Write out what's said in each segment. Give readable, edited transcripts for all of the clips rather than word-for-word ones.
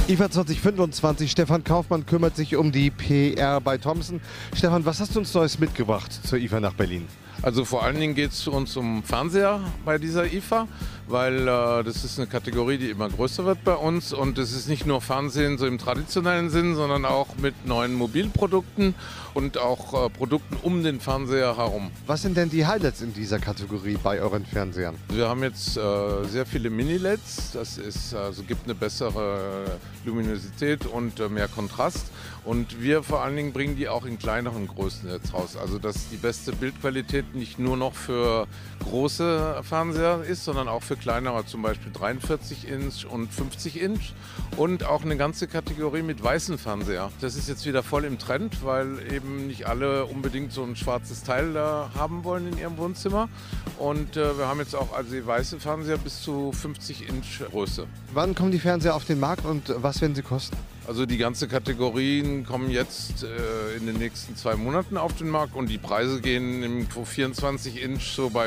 IFA 2025, Stefan Kaufmann kümmert sich um die PR bei Thomson. Stefan, was hast du uns Neues mitgebracht zur IFA nach Berlin? Also vor allen Dingen geht es uns um Fernseher bei dieser IFA, weil das ist eine Kategorie, die immer größer wird bei uns, und es ist nicht nur Fernsehen so im traditionellen Sinn, sondern auch mit neuen Mobilprodukten und auch Produkten um den Fernseher herum. Was sind denn die Highlights in dieser Kategorie bei euren Fernsehern? Wir haben jetzt sehr viele Mini-LEDs, das ist, gibt eine bessere Luminosität und mehr Kontrast, und wir vor allen Dingen bringen die auch in kleineren Größen jetzt raus, also dass die beste Bildqualität nicht nur noch für große Fernseher ist, sondern auch für kleinere, zum Beispiel 43 Inch und 50 Inch, und auch eine ganze Kategorie mit weißen Fernseher. Das ist jetzt wieder voll im Trend, weil eben nicht alle unbedingt so ein schwarzes Teil haben wollen in ihrem Wohnzimmer, und wir haben jetzt auch also die weiße Fernseher bis zu 50 Inch Größe. Wann kommen die Fernseher auf den Markt und was werden sie kosten? Also die ganze Kategorien kommen jetzt in den nächsten 2 Monaten auf den Markt, und die Preise gehen im 24 Inch so bei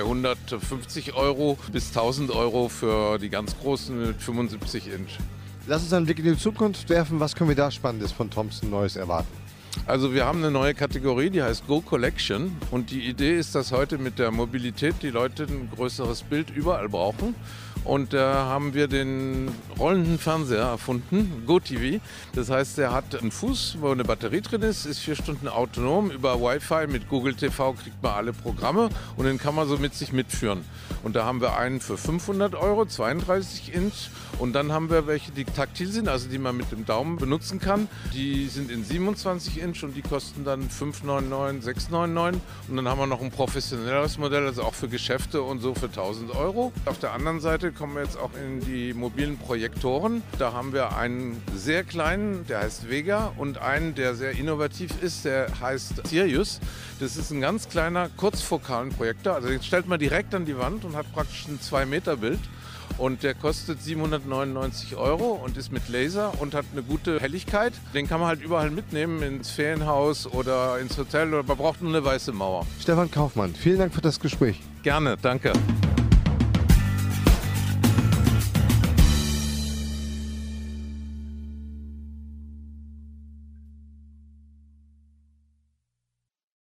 150 € bis 1000 € für die ganz großen mit 75 Inch. Lass uns einen Blick in die Zukunft werfen. Was können wir da Spannendes von Thomson Neues erwarten? Also wir haben eine neue Kategorie, die heißt Go Collection, und die Idee ist, dass heute mit der Mobilität die Leute ein größeres Bild überall brauchen. Und da haben wir den rollenden Fernseher erfunden, GoTV. Das heißt, der hat einen Fuß, wo eine Batterie drin ist 4 Stunden autonom. Über Wi-Fi mit Google TV kriegt man alle Programme, und den kann man so mit sich mitführen. Und da haben wir einen für 500 €, 32 Inch. Und dann haben wir welche, die taktil sind, also die man mit dem Daumen benutzen kann. Die sind in 27 Inch und die kosten dann 5,99, 6,99. Und dann haben wir noch ein professionelleres Modell, also auch für Geschäfte und so für 1000 €. Auf der anderen Seite kommen wir jetzt auch in die mobilen Projektoren. Da haben wir einen sehr kleinen, der heißt Vega, und einen, der sehr innovativ ist, der heißt Sirius. Das ist ein ganz kleiner, kurzfokalen Projektor. Also den stellt man direkt an die Wand und hat praktisch ein 2-Meter-Bild. Und der kostet 799 € und ist mit Laser und hat eine gute Helligkeit. Den kann man halt überall mitnehmen, ins Ferienhaus oder ins Hotel, oder man braucht nur eine weiße Mauer. Stefan Kaufmann, vielen Dank für das Gespräch. Gerne, danke.